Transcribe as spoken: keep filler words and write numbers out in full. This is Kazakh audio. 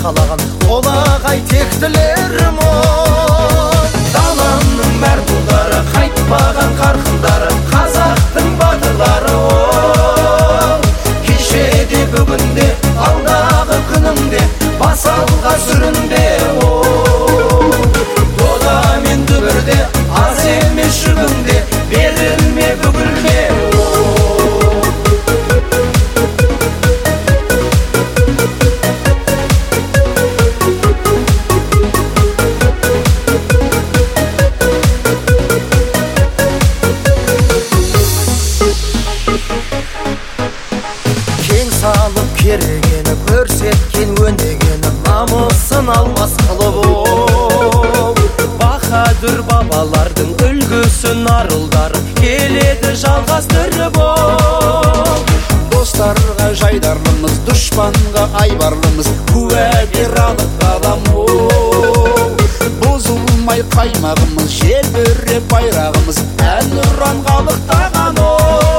қалаған олағай тектілер мол. Даламның мәртулары қайтпаған қарқындары қазақтың батырлары ол. Кешеде бүгінде алдағы күніңде бас алға сүрінбе ол. Дода мен дүбірде аз емес жүгіңде берілме бүгілме ол. Кең салып керегені көрсеткен өнегені намысын алмас қылып ол. Баһадүр бабалардың үлгісін арулдары келеді жалғастырып ол. Достарға жайдарлымыз, дұшпанға айбарлымыз, куәгер анық адам ол. Бұзылмай қаймағымыз, желбіреп байрағымыз, әнұран қалықтаған ол.